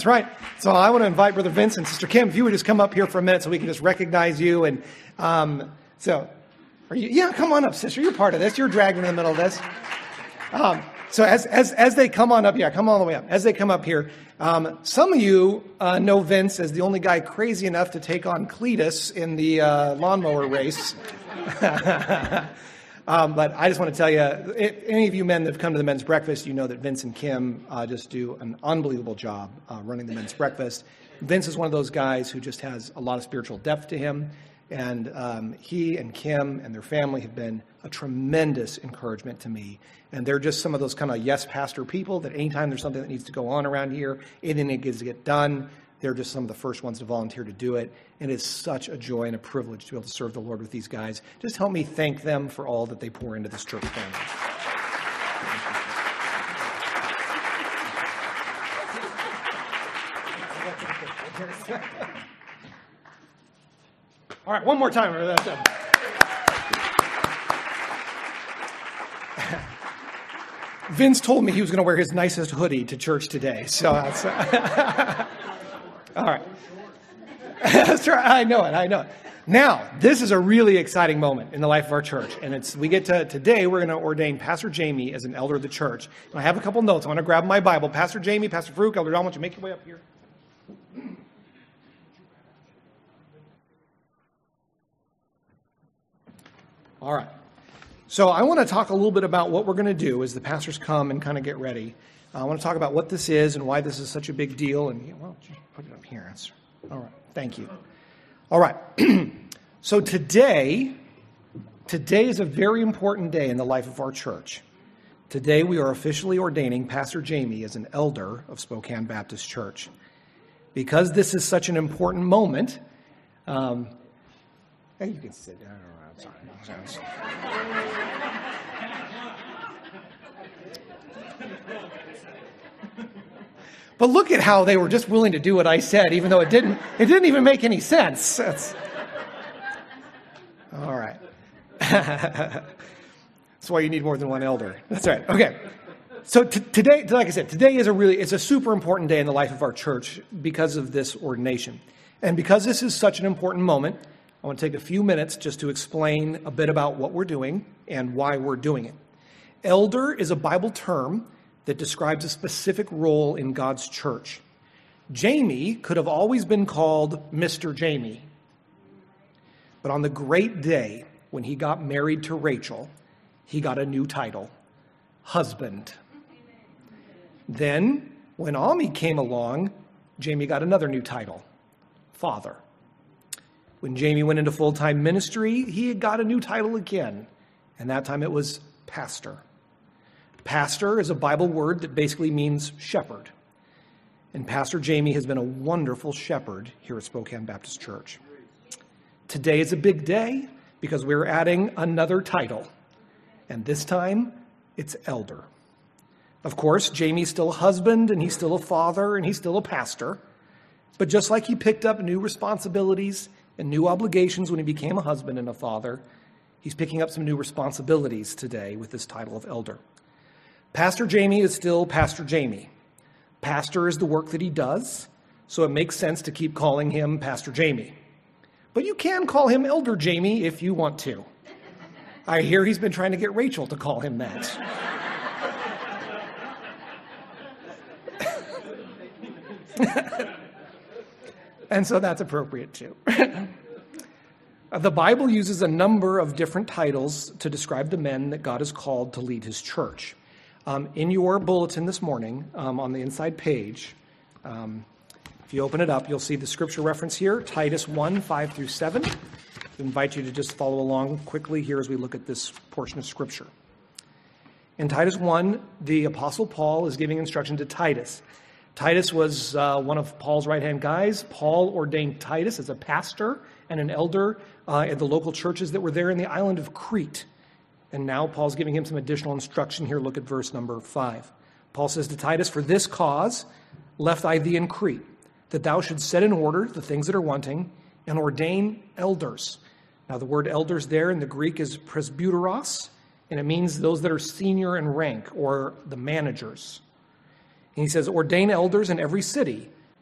right. So I want to invite Brother Vince and Sister Kim, if you would just come up here for a minute so we can just recognize you. And so, are you? Yeah, come on up, sister. You're part of this. You're dragged in the middle of this. So as they come on up, come all the way up. As they come up here, some of you know Vince as the only guy crazy enough to take on Cletus in the lawnmower race. But I just want to tell you, if any of you men that have come to the men's breakfast, you know that Vince and Kim just do an unbelievable job running the men's breakfast. Vince is one of those guys who just has a lot of spiritual depth to him. And he and Kim and their family have been a tremendous encouragement to me. And they're just some of those kind of yes pastor people that anytime there's something that needs to go on around here, anything that gets to get done, they're just some of the first ones to volunteer to do it. And it's such a joy and a privilege to be able to serve the Lord with these guys. Just help me thank them for all that they pour into this church family. All right, one more time. Vince told me he was going to wear his nicest hoodie to church today. So that's all right. That's right. I know it. Now, this is a really exciting moment in the life of our church. And today we're going to ordain Pastor Jamie as an elder of the church. And I have a couple notes. I want to grab my Bible. Pastor Jamie, Pastor Farouk, Elder Don, why don't you make your way up here? All right. So I want to talk a little bit about what we're going to do as the pastors come and kind of get ready. I want to talk about what this is and why this is such a big deal. And why don't you put it up here? All right. Thank you. All right. So today is a very important day in the life of our church. Today we are officially ordaining Pastor Jamie as an elder of Spokane Baptist Church. Because this is such an important moment, you can sit down. I'm sorry. But look at how they were just willing to do what I said, even though it didn't even make any sense. All right. That's why you need more than one elder. That's right. Okay. So today, like I said, today is it's a super important day in the life of our church because of this ordination. And because this is such an important moment, I want to take a few minutes just to explain a bit about what we're doing and why we're doing it. Elder is a Bible term that describes a specific role in God's church. Jamie could have always been called Mr. Jamie. But on the great day when he got married to Rachel, he got a new title, husband. Then, when Ami came along, Jamie got another new title, father. When Jamie went into full-time ministry, he got a new title again, and that time it was pastor. Pastor is a Bible word that basically means shepherd. And Pastor Jamie has been a wonderful shepherd here at Spokane Baptist Church. Today is a big day because we're adding another title, and this time it's elder. Of course, Jamie's still a husband, and he's still a father, and he's still a pastor. But just like he picked up new responsibilities and new obligations when he became a husband and a father, he's picking up some new responsibilities today with this title of elder. Pastor Jamie is still Pastor Jamie. Pastor is the work that he does, so it makes sense to keep calling him Pastor Jamie. But you can call him Elder Jamie if you want to. I hear he's been trying to get Rachel to call him that. And so that's appropriate too. The Bible uses a number of different titles to describe the men that God has called to lead his church. In your bulletin this morning, on the inside page, if you open it up, you'll see the scripture reference here, Titus 1, 5 through 7. I invite you to just follow along quickly here as we look at this portion of scripture. In Titus 1, the Apostle Paul is giving instruction to Titus. Titus was one of Paul's right-hand guys. Paul ordained Titus as a pastor and an elder at the local churches that were there in the island of Crete. And now Paul's giving him some additional instruction here. Look at verse number 5. Paul says to Titus, "For this cause left I thee in Crete, that thou shouldst set in order the things that are wanting, and ordain elders." Now the word elders there in the Greek is presbyteros, and it means those that are senior in rank, or the managers. And he says, "Ordain elders in every city,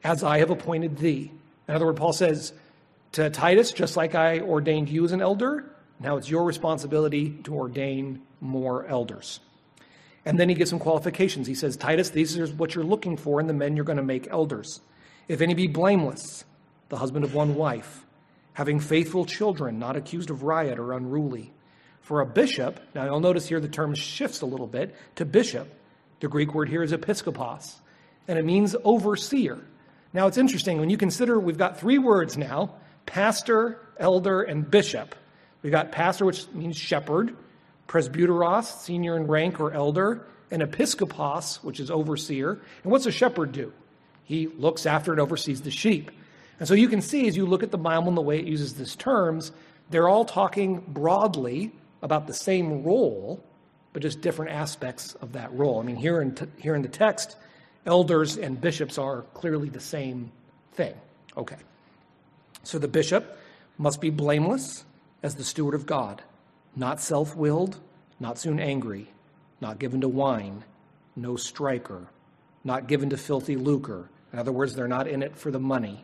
as I have appointed thee. In other words, Paul says to Titus, just like I ordained you as an elder, now it's your responsibility to ordain more elders. And then he gives some qualifications. He says, Titus, these are what you're looking for in the men you're going to make elders. If any be blameless, the husband of one wife, having faithful children, not accused of riot or unruly. For a bishop, now you'll notice here the term shifts a little bit to bishop. The Greek word here is episkopos, and it means overseer. Now it's interesting, when you consider we've got three words now, pastor, elder, and bishop. We've got pastor, which means shepherd, presbyteros, senior in rank or elder, and episkopos, which is overseer. And what's a shepherd do? He looks after and oversees the sheep. And so you can see as you look at the Bible and the way it uses these terms, they're all talking broadly about the same role, but just different aspects of that role. I mean, here in the text, elders and bishops are clearly the same thing. Okay. So the bishop must be blameless as the steward of God, not self-willed, not soon angry, not given to wine, no striker, not given to filthy lucre. In other words, they're not in it for the money.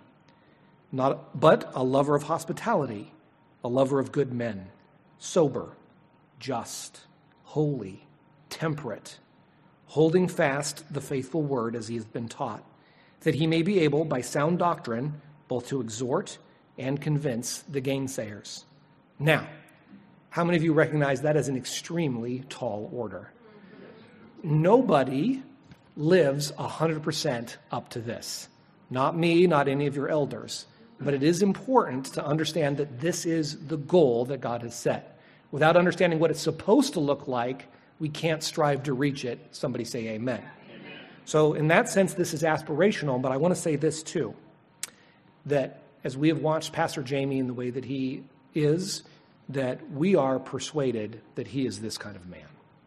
But a lover of hospitality, a lover of good men, sober, just, holy, temperate, holding fast the faithful word as he has been taught, that he may be able by sound doctrine both to exhort and convince the gainsayers. Now, how many of you recognize that as an extremely tall order? Nobody lives 100% up to this. Not me, not any of your elders. But it is important to understand that this is the goal that God has set. Without understanding what it's supposed to look like, we can't strive to reach it. Somebody say amen. Amen. So in that sense, this is aspirational, but I want to say this too, that as we have watched Pastor Jamie in the way that he is, that we are persuaded that he is this kind of man.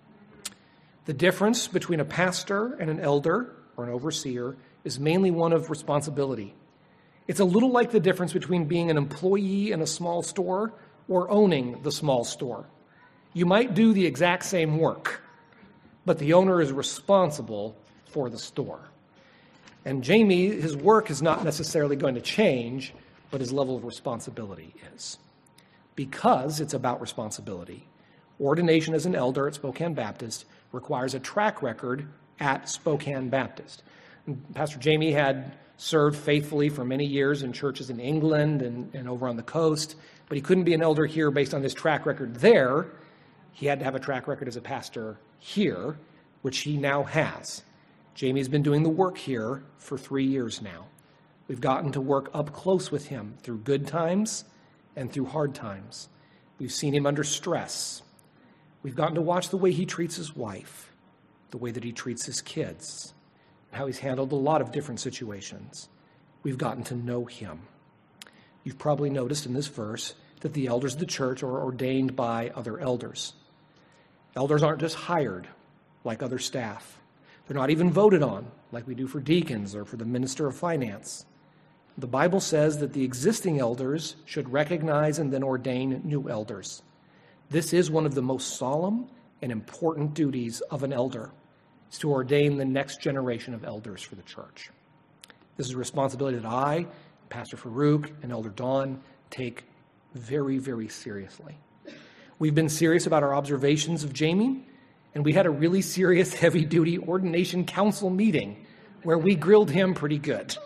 The difference between a pastor and an elder or an overseer is mainly one of responsibility. It's a little like the difference between being an employee in a small store or owning the small store. You might do the exact same work, but the owner is responsible for the store. And Jamie, his work is not necessarily going to change, but his level of responsibility is. Because it's about responsibility, ordination as an elder at Spokane Baptist requires a track record at Spokane Baptist. And Pastor Jamie had served faithfully for many years in churches in England and over on the coast, but he couldn't be an elder here based on this track record there. He had to have a track record as a pastor here, which he now has. Jamie's been doing the work here for 3 years now. We've gotten to work up close with him through good times and through hard times. We've seen him under stress. We've gotten to watch the way he treats his wife, the way that he treats his kids, how he's handled a lot of different situations. We've gotten to know him. You've probably noticed in this verse that the elders of the church are ordained by other elders. Elders aren't just hired like other staff. They're not even voted on like we do for deacons or for the minister of finance. The Bible says that the existing elders should recognize and then ordain new elders. This is one of the most solemn and important duties of an elder, is to ordain the next generation of elders for the church. This is a responsibility that I, Pastor Farouk, and Elder Don take very, very seriously. We've been serious about our observations of Jamie, and we had a really serious, heavy-duty ordination council meeting where we grilled him pretty good.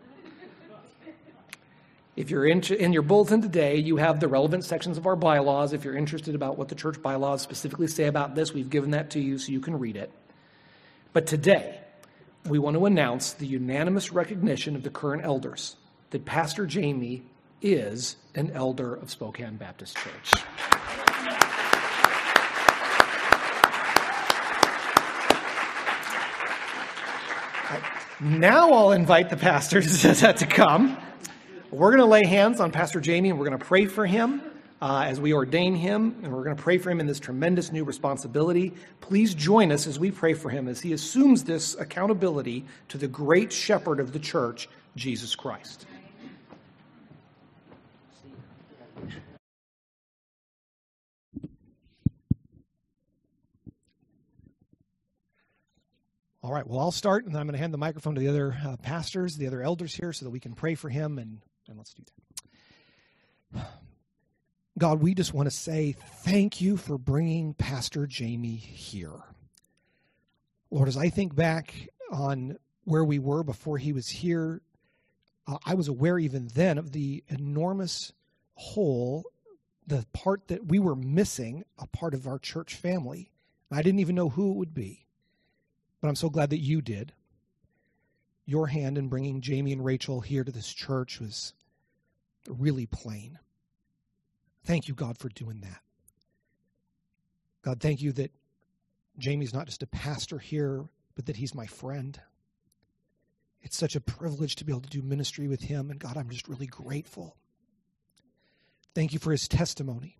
If you're in your bulletin today, you have the relevant sections of our bylaws. If you're interested about what the church bylaws specifically say about this, we've given that to you so you can read it. But today, we want to announce the unanimous recognition of the current elders that Pastor Jamie is an elder of Spokane Baptist Church. Now I'll invite the pastors to come. We're going to lay hands on Pastor Jamie, and we're going to pray for him as we ordain him, and we're going to pray for him in this tremendous new responsibility. Please join us as we pray for him as he assumes this accountability to the great shepherd of the church, Jesus Christ. All All right, well, I'll start, and then I'm going to hand the microphone to the other pastors, the other elders here, so that we can pray for him, and let's do that. God, we just want to say thank you for bringing Pastor Jamie here. Lord, as I think back on where we were before he was here, I was aware even then of the enormous hole, the part that we were missing, a part of our church family. I didn't even know who it would be. But I'm so glad that you did. Your hand in bringing Jamie and Rachel here to this church was really plain. Thank you, God, for doing that. God, thank you that Jamie's not just a pastor here, but that he's my friend. It's such a privilege to be able to do ministry with him, and God, I'm just really grateful. Thank you for his testimony.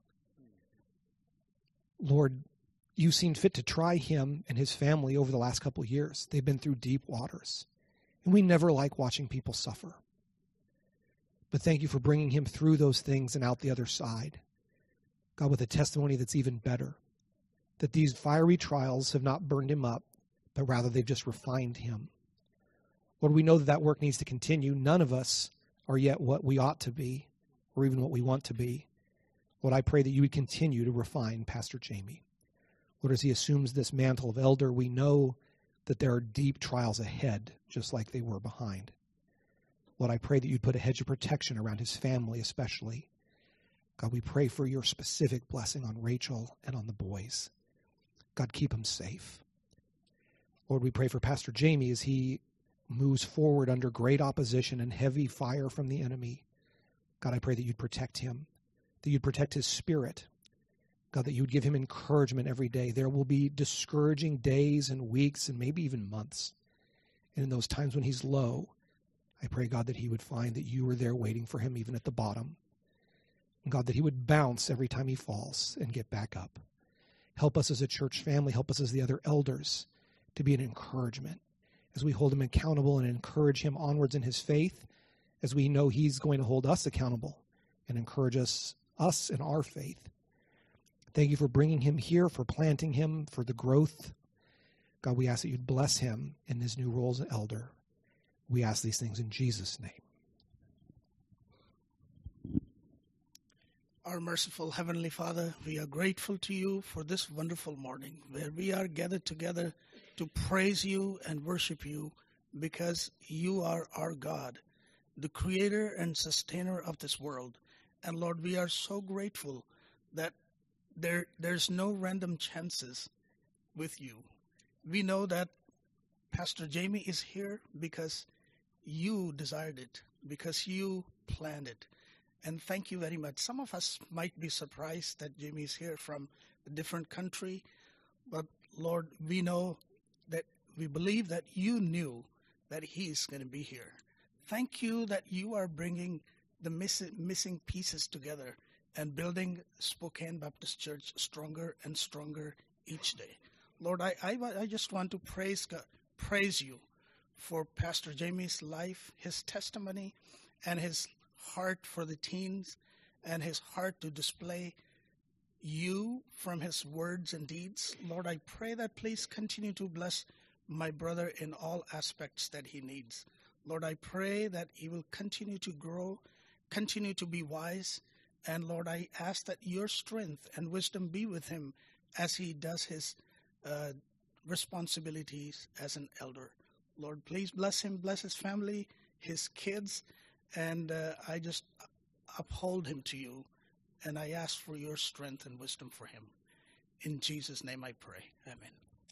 Lord, you've seen fit to try him and his family over the last couple of years. They've been through deep waters, and we never like watching people suffer. But thank you for bringing him through those things and out the other side. God, with a testimony that's even better, that these fiery trials have not burned him up, but rather they've just refined him. Lord, we know that that work needs to continue. None of us are yet what we ought to be, or even what we want to be. Lord, I pray that you would continue to refine Pastor Jamie. Lord, as he assumes this mantle of elder, we know that there are deep trials ahead, just like they were behind. Lord, I pray that you'd put a hedge of protection around his family especially. God, we pray for your specific blessing on Rachel and on the boys. God, keep them safe. Lord, we pray for Pastor Jamie as he moves forward under great opposition and heavy fire from the enemy. God, I pray that you'd protect him, that you'd protect his spirit. God, that you would give him encouragement every day. There will be discouraging days and weeks and maybe even months. And in those times when he's low, I pray, God, that he would find that you are there waiting for him even at the bottom. And God, that he would bounce every time he falls and get back up. Help us as a church family, help us as the other elders to be an encouragement as we hold him accountable and encourage him onwards in his faith, as we know he's going to hold us accountable and encourage us in our faith. Thank you for bringing him here, for planting him, for the growth. God, we ask that you'd bless him in his new role as an elder. We ask these things in Jesus' name. Our merciful Heavenly Father, we are grateful to you for this wonderful morning where we are gathered together to praise you and worship you because you are our God, the creator and sustainer of this world. And Lord, we are so grateful that there's no random chances with you. We know that Pastor Jamie is here because you desired it, because you planned it. And thank you very much. Some of us might be surprised that Jamie is here from a different country, but Lord, we believe that you knew that he's going to be here. Thank you that you are bringing the missing pieces together and building Spokane Baptist Church stronger and stronger each day. Lord, I just want to praise you for Pastor Jamie's life, his testimony, and his heart for the teens, and his heart to display you from his words and deeds. Lord, I pray that please continue to bless my brother in all aspects that he needs. Lord, I pray that he will continue to grow, continue to be wise, and Lord, I ask that your strength and wisdom be with him as he does his responsibilities as an elder. Lord, please bless him, bless his family, his kids, and I just uphold him to you, and I ask for your strength and wisdom for him. In Jesus' name I pray. Amen.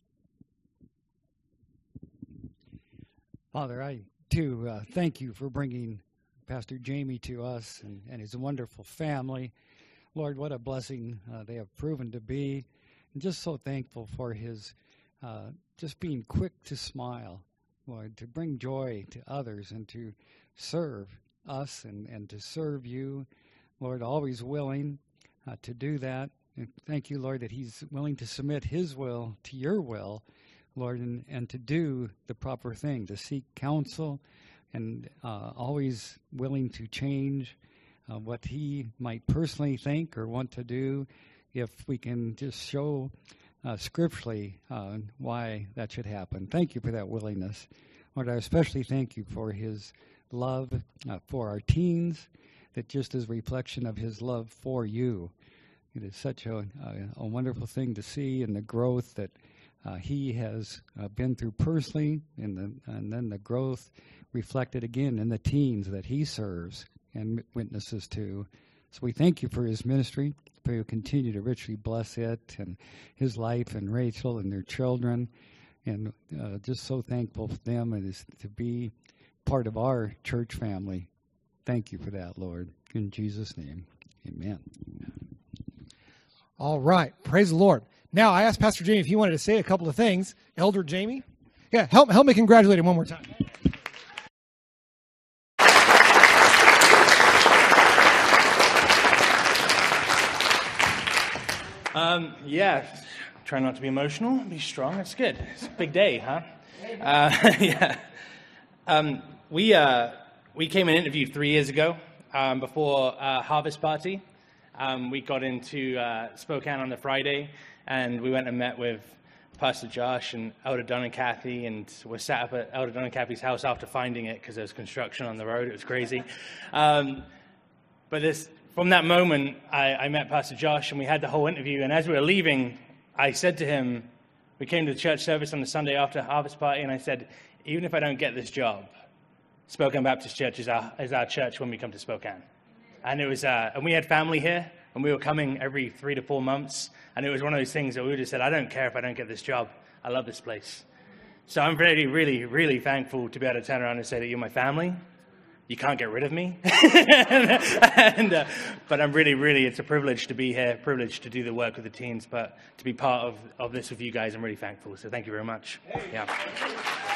Father, I too thank you for bringing Pastor Jamie to us and his wonderful family. Lord, what a blessing they have proven to be. And just so thankful for his just being quick to smile, Lord, to bring joy to others and to serve us and to serve you. Lord, always willing to do that. And thank you, Lord, that he's willing to submit his will to your will, Lord, and to do the proper thing, to seek counsel, and always willing to change what he might personally think or want to do if we can just show scripturally why that should happen. Thank you for that willingness. Lord, I especially thank you for his love for our teens, that just is a reflection of his love for you. It is such a wonderful thing to see, and the growth that he has been through personally, and then the growth reflected again in the teens that he serves and witnesses to. So we thank you for his ministry. Pray you continue to richly bless it and his life and Rachel and their children. And just so thankful for them and to be part of our church family. Thank you for that, Lord. In Jesus' name, amen. All right. Praise the Lord. Now, I asked Pastor Jamie if he wanted to say a couple of things. Elder Jamie? Yeah, help me congratulate him one more time. Try not to be emotional, be strong. It's good. It's a big day, huh? We came and interviewed 3 years ago before Harvest Party. We got into Spokane on the Friday, and we went and met with Pastor Josh and Elder Don and Kathy, and we sat up at Elder Don and Kathy's house after finding it because there was construction on the road. It was crazy. From that moment, I met Pastor Josh, and we had the whole interview. And as we were leaving, I said to him, we came to the church service on the Sunday after Harvest Party, and I said, even if I don't get this job, Spokane Baptist Church is our church when we come to Spokane. And it was, and we had family here, and we were coming every 3 to 4 months. And it was one of those things that we just said, I don't care if I don't get this job. I love this place. So I'm really, really, really thankful to be able to turn around and say that you're my family. You can't get rid of me. But I'm really, really, it's a privilege to be here, privilege to do the work with the teens, but to be part of this with you guys, I'm really thankful. So thank you very much. Yeah.